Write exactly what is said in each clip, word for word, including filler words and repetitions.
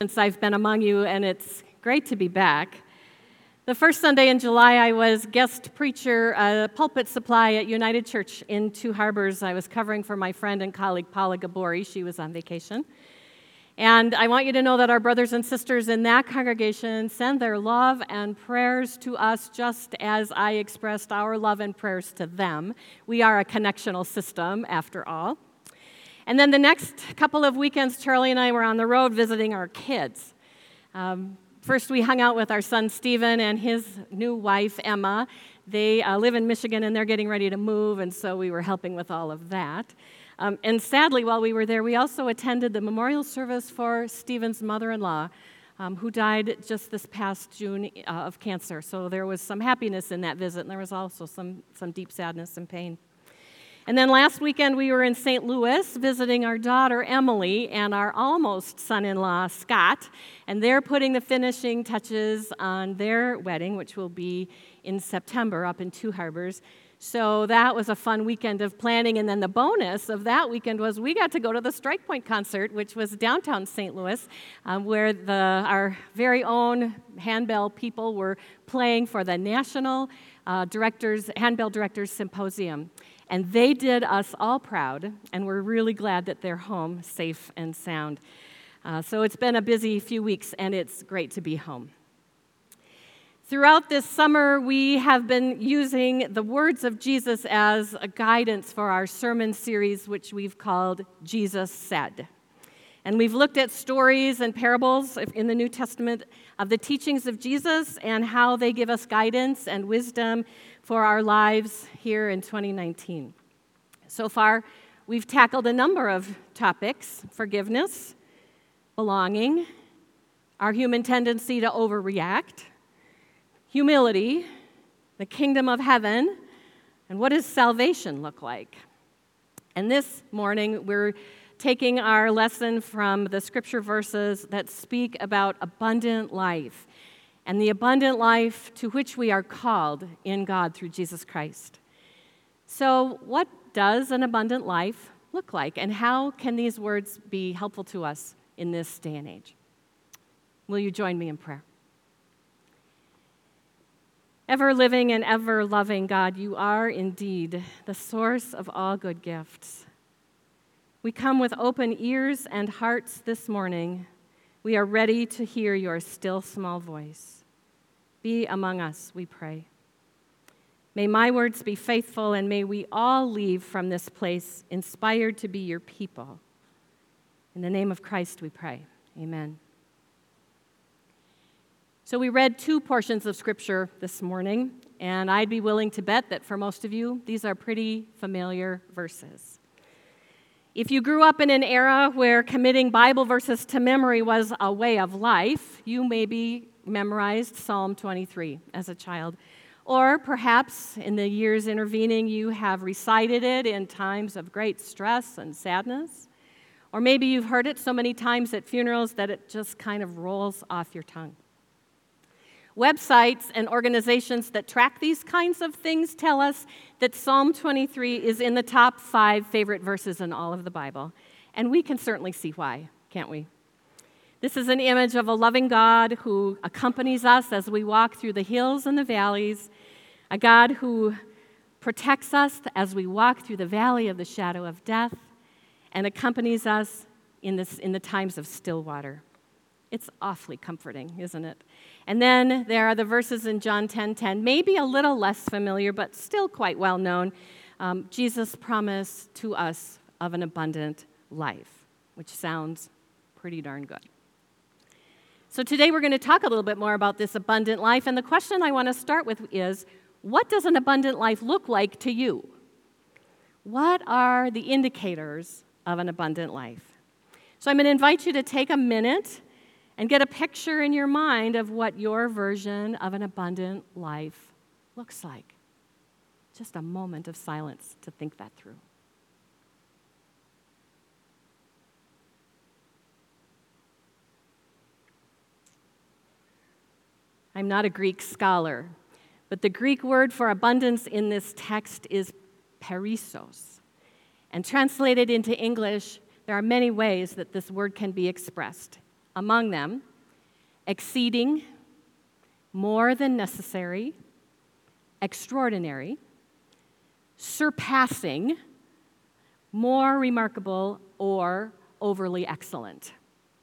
Since I've been among you, and it's great to be back. The first Sunday in July, I was guest preacher, uh, pulpit supply at United Church in Two Harbors. I was covering for my friend and colleague Paula Gabori. She was on vacation. And I want you to know that our brothers and sisters in that congregation send their love and prayers to us just as I expressed our love and prayers to them. We are a connectional system, after all. And then the next couple of weekends, Charlie and I were on the road visiting our kids. Um, first, we hung out with our son, Stephen, and his new wife, Emma. They uh, live in Michigan, and they're getting ready to move, and so we were helping with all of that. Um, and sadly, while we were there, we also attended the memorial service for Stephen's mother-in-law, um, who died just this past June uh, of cancer. So there was some happiness in that visit, and there was also some, some deep sadness and pain. And then last weekend, we were in Saint Louis visiting our daughter, Emily, and our almost son-in-law, Scott, and they're putting the finishing touches on their wedding, which will be in September up in Two Harbors. So that was a fun weekend of planning, and then the bonus of that weekend was we got to go to the Strike Point concert, which was downtown Saint Louis, um, where the, our very own handbell people were playing for the National uh, Directors Handbell Directors Symposium. And they did us all proud, and we're really glad that they're home safe and sound. Uh, so it's been a busy few weeks, and it's great to be home. Throughout this summer, we have been using the words of Jesus as a guidance for our sermon series, which we've called Jesus Said. And we've looked at stories and parables in the New Testament of the teachings of Jesus and how they give us guidance and wisdom for our lives here in twenty nineteen. So far, we've tackled a number of topics: forgiveness, belonging, our human tendency to overreact, humility, the kingdom of heaven, and what does salvation look like? And this morning, we're taking our lesson from the scripture verses that speak about abundant life and the abundant life to which we are called in God through Jesus Christ. So, what does an abundant life look like, and how can these words be helpful to us in this day and age? Will you join me in prayer? Ever-living and ever-loving God, you are indeed the source of all good gifts. We come with open ears and hearts this morning. We are ready to hear your still small voice. Be among us, we pray. May my words be faithful, and may we all leave from this place inspired to be your people. In the name of Christ we pray. Amen. So we read two portions of Scripture this morning, and I'd be willing to bet that for most of you, these are pretty familiar verses. If you grew up in an era where committing Bible verses to memory was a way of life, you maybe memorized Psalm twenty-three as a child. Or perhaps in the years intervening, you have recited it in times of great stress and sadness. Or maybe you've heard it so many times at funerals that it just kind of rolls off your tongue. Websites and organizations that track these kinds of things tell us that Psalm twenty-three is in the top five favorite verses in all of the Bible. And we can certainly see why, can't we? This is an image of a loving God who accompanies us as we walk through the hills and the valleys, a God who protects us as we walk through the valley of the shadow of death, and accompanies us in, this, in the times of still water. It's awfully comforting, isn't it? And then there are the verses in John ten ten, maybe a little less familiar, but still quite well known. Um, Jesus' promise to us of an abundant life, which sounds pretty darn good. So today we're going to talk a little bit more about this abundant life, and the question I want to start with is, what does an abundant life look like to you? What are the indicators of an abundant life? So I'm going to invite you to take a minute and get a picture in your mind of what your version of an abundant life looks like. Just a moment of silence to think that through. I'm not a Greek scholar, but the Greek word for abundance in this text is perissos. And translated into English, there are many ways that this word can be expressed. Among them, exceeding, more than necessary, extraordinary, surpassing, more remarkable, or overly excellent.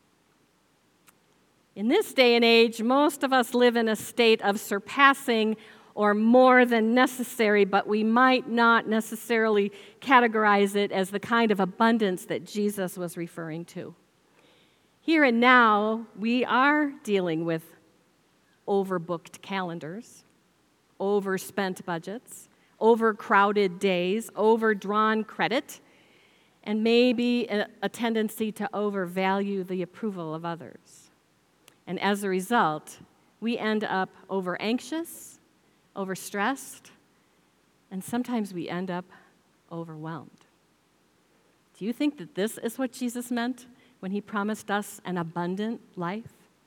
In this day and age, most of us live in a state of surpassing or more than necessary, but we might not necessarily categorize it as the kind of abundance that Jesus was referring to. Here and now, we are dealing with overbooked calendars, overspent budgets, overcrowded days, overdrawn credit, and maybe a, a tendency to overvalue the approval of others. And as a result, we end up over-anxious, overstressed, and sometimes we end up overwhelmed. Do you think that this is what Jesus meant when he promised us an abundant life?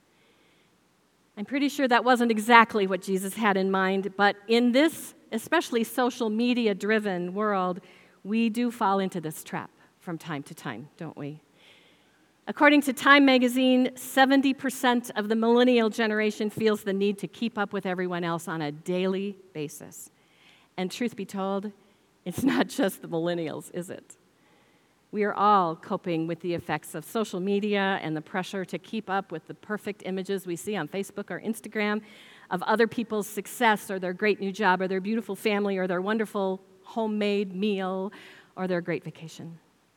I'm pretty sure that wasn't exactly what Jesus had in mind, but in this, especially social media-driven world, we do fall into this trap from time to time, don't we? According to Time magazine, seventy percent of the millennial generation feels the need to keep up with everyone else on a daily basis. And truth be told, it's not just the millennials, is it? We are all coping with the effects of social media and the pressure to keep up with the perfect images we see on Facebook or Instagram of other people's success or their great new job or their beautiful family or their wonderful homemade meal or their great vacation.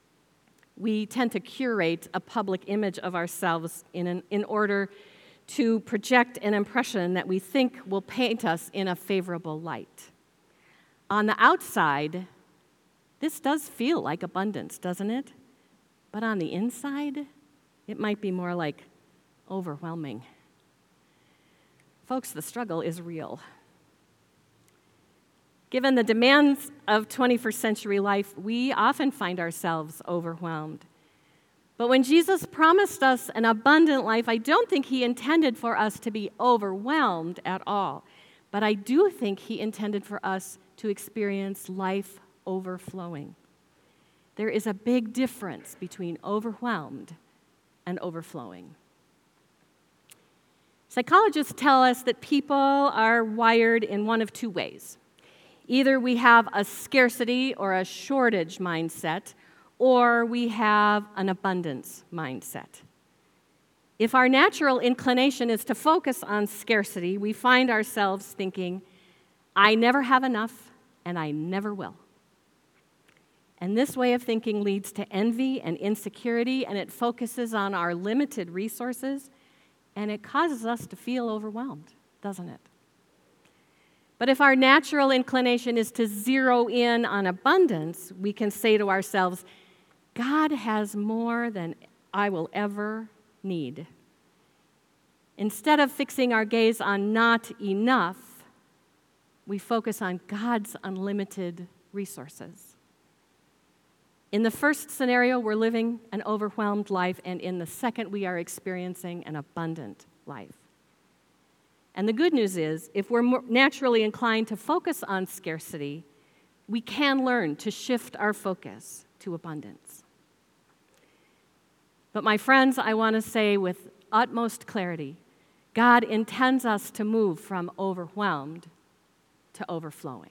We tend to curate a public image of ourselves in, an, in order to project an impression that we think will paint us in a favorable light. On the outside, this does feel like abundance, doesn't it? But on the inside, it might be more like overwhelming. Folks, the struggle is real. Given the demands of twenty-first century life, we often find ourselves overwhelmed. But when Jesus promised us an abundant life, I don't think he intended for us to be overwhelmed at all. But I do think he intended for us to experience life overflowing. There is a big difference between overwhelmed and overflowing. Psychologists tell us that people are wired in one of two ways. Either we have a scarcity or a shortage mindset, or we have an abundance mindset. If our natural inclination is to focus on scarcity, we find ourselves thinking, I never have enough, and I never will. And this way of thinking leads to envy and insecurity, and it focuses on our limited resources, and it causes us to feel overwhelmed, doesn't it? But if our natural inclination is to zero in on abundance, we can say to ourselves, God has more than I will ever need. Instead of fixing our gaze on not enough, we focus on God's unlimited resources. In the first scenario, we're living an overwhelmed life, and in the second, we are experiencing an abundant life. And the good news is, if we're more naturally inclined to focus on scarcity, we can learn to shift our focus to abundance. But my friends, I want to say with utmost clarity, God intends us to move from overwhelmed to overflowing.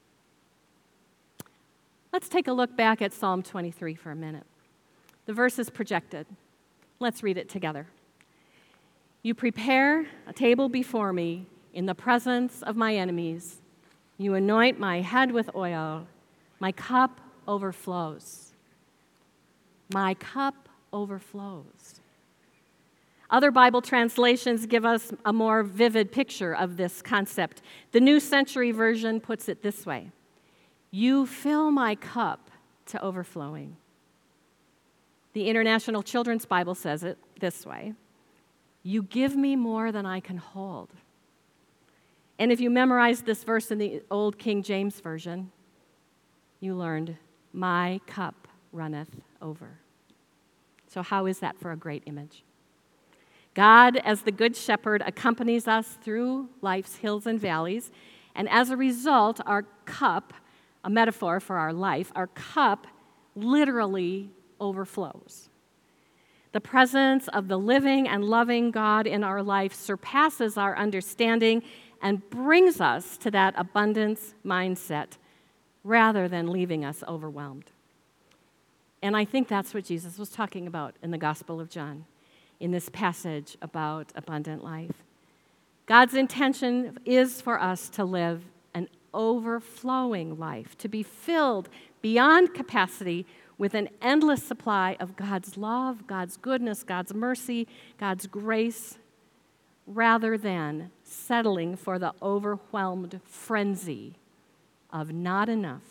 Let's take a look back at Psalm twenty-three for a minute. The verse is projected. Let's read it together. You prepare a table before me in the presence of my enemies. You anoint my head with oil. My cup overflows. My cup overflows. Other Bible translations give us a more vivid picture of this concept. The New Century Version puts it this way: you fill my cup to overflowing. The International Children's Bible says it this way: you give me more than I can hold. And if you memorized this verse in the old King James Version, you learned, my cup runneth over. So how is that for a great image? God, as the Good Shepherd, accompanies us through life's hills and valleys, and as a result, our cup, a metaphor for our life, our cup literally overflows. The presence of the living and loving God in our life surpasses our understanding and brings us to that abundance mindset rather than leaving us overwhelmed. And I think that's what Jesus was talking about in the Gospel of John, in this passage about abundant life. God's intention is for us to live an overflowing life, to be filled beyond capacity with an endless supply of God's love, God's goodness, God's mercy, God's grace, rather than settling for the overwhelmed frenzy of not enough.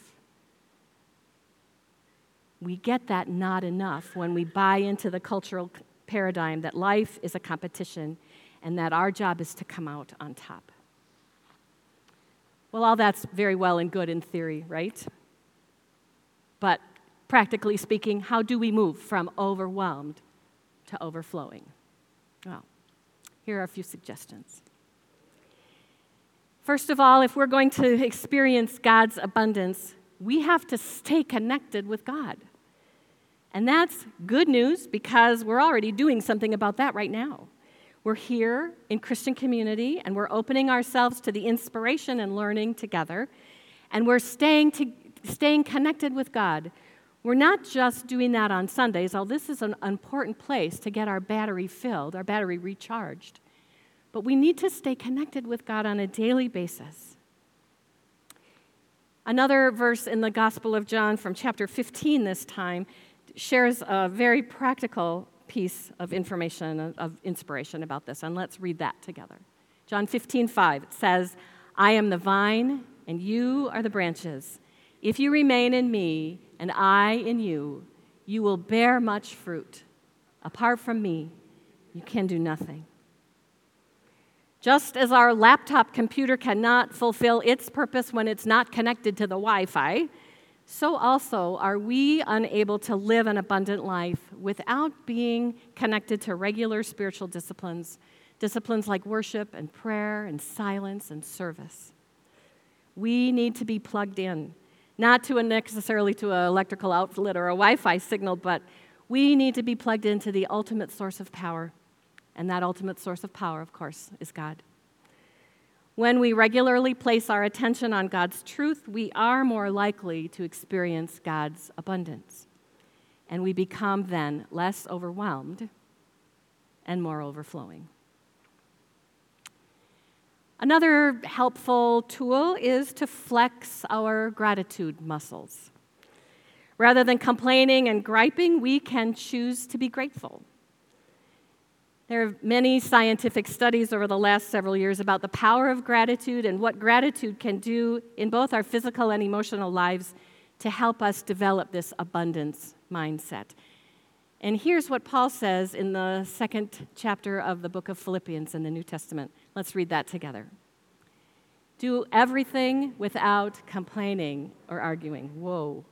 We get that not enough when we buy into the cultural paradigm that life is a competition and that our job is to come out on top. Well, all that's very well and good in theory, right? But practically speaking, how do we move from overwhelmed to overflowing? Well, here are a few suggestions. First of all, if we're going to experience God's abundance, we have to stay connected with God. And that's good news because we're already doing something about that right now. We're here in Christian community, and we're opening ourselves to the inspiration and learning together, and we're staying to, staying connected with God. We're not just doing that on Sundays, although this is an important place to get our battery filled, our battery recharged. But we need to stay connected with God on a daily basis. Another verse in the Gospel of John from chapter fifteen this time shares a very practical piece of information, of inspiration about this, and let's read that together. John fifteen five, it says, "I am the vine, and you are the branches. If you remain in me, and I in you, you will bear much fruit. Apart from me, you can do nothing." Just as our laptop computer cannot fulfill its purpose when it's not connected to the Wi-Fi, so also are we unable to live an abundant life without being connected to regular spiritual disciplines, disciplines like worship and prayer and silence and service. We need to be plugged in, not to a necessarily to an electrical outlet or a Wi-Fi signal, but we need to be plugged into the ultimate source of power. And that ultimate source of power, of course, is God. When we regularly place our attention on God's truth, we are more likely to experience God's abundance. And we become then less overwhelmed and more overflowing. Another helpful tool is to flex our gratitude muscles. Rather than complaining and griping, we can choose to be grateful. There are many scientific studies over the last several years about the power of gratitude and what gratitude can do in both our physical and emotional lives to help us develop this abundance mindset. And here's what Paul says in the second chapter of the book of Philippians in the New Testament. Let's read that together. "Do everything without complaining or arguing." Whoa.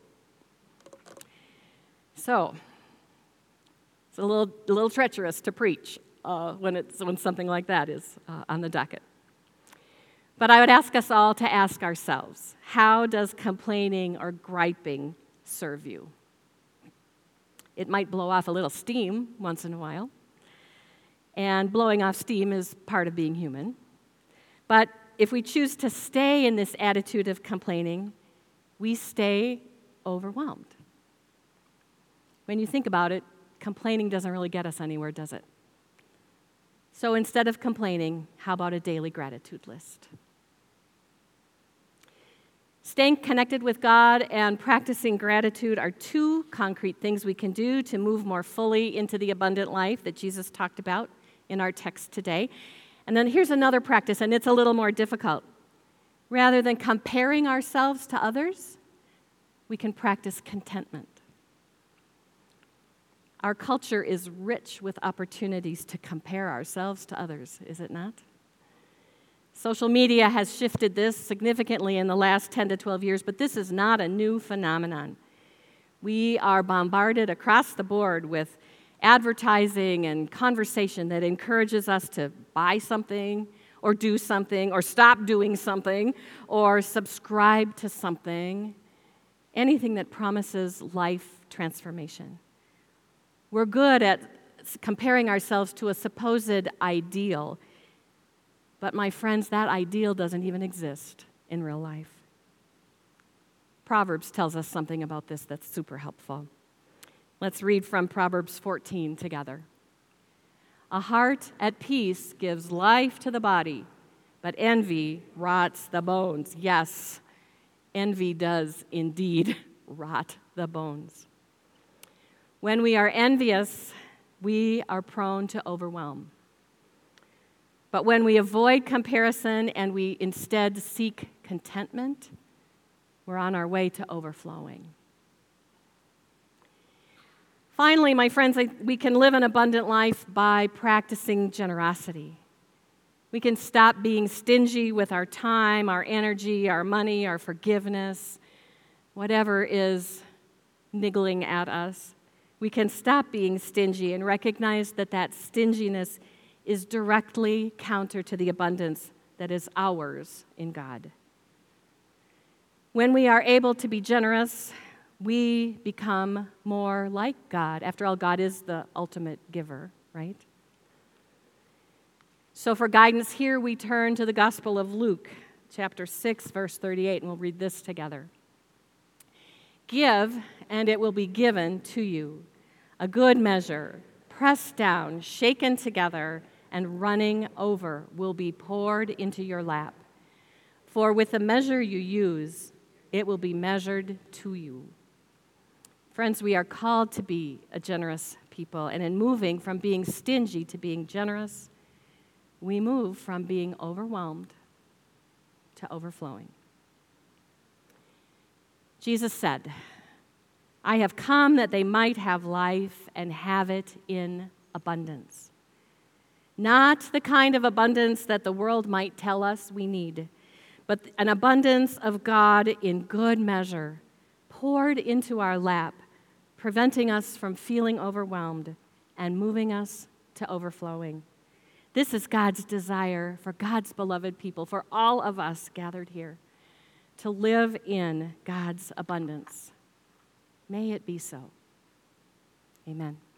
So, it's a little, a little treacherous to preach uh, when, it's, when something like that is uh, on the docket. But I would ask us all to ask ourselves, how does complaining or griping serve you? It might blow off a little steam once in a while, and blowing off steam is part of being human. But if we choose to stay in this attitude of complaining, we stay overwhelmed. When you think about it, complaining doesn't really get us anywhere, does it? So instead of complaining, how about a daily gratitude list? Staying connected with God and practicing gratitude are two concrete things we can do to move more fully into the abundant life that Jesus talked about in our text today. And then here's another practice, and it's a little more difficult. Rather than comparing ourselves to others, we can practice contentment. Our culture is rich with opportunities to compare ourselves to others, is it not? Social media has shifted this significantly in the last ten to twelve years, but this is not a new phenomenon. We are bombarded across the board with advertising and conversation that encourages us to buy something or do something or stop doing something or subscribe to something, anything that promises life transformation. We're good at comparing ourselves to a supposed ideal. But my friends, that ideal doesn't even exist in real life. Proverbs tells us something about this that's super helpful. Let's read from Proverbs fourteen together. A heart at peace gives life to the body, but envy rots the bones. Yes, envy does indeed rot the bones. When we are envious, we are prone to overwhelm. But when we avoid comparison and we instead seek contentment, we're on our way to overflowing. Finally, my friends, we can live an abundant life by practicing generosity. We can stop being stingy with our time, our energy, our money, our forgiveness, whatever is niggling at us. We can stop being stingy and recognize that that stinginess is directly counter to the abundance that is ours in God. When we are able to be generous, we become more like God. After all, God is the ultimate giver, right? So for guidance here, we turn to the Gospel of Luke, chapter six, verse thirty-eight, and we'll read this together. Give, and it will be given to you, a good measure, pressed down, shaken together, and running over will be poured into your lap. For with the measure you use, it will be measured to you. Friends, we are called to be a generous people, and in moving from being stingy to being generous, we move from being overwhelmed to overflowing. Jesus said, I have come that they might have life and have it in abundance. Not the kind of abundance that the world might tell us we need, but an abundance of God in good measure, poured into our lap, preventing us from feeling overwhelmed and moving us to overflowing. This is God's desire for God's beloved people, for all of us gathered here, to live in God's abundance. May it be so. Amen.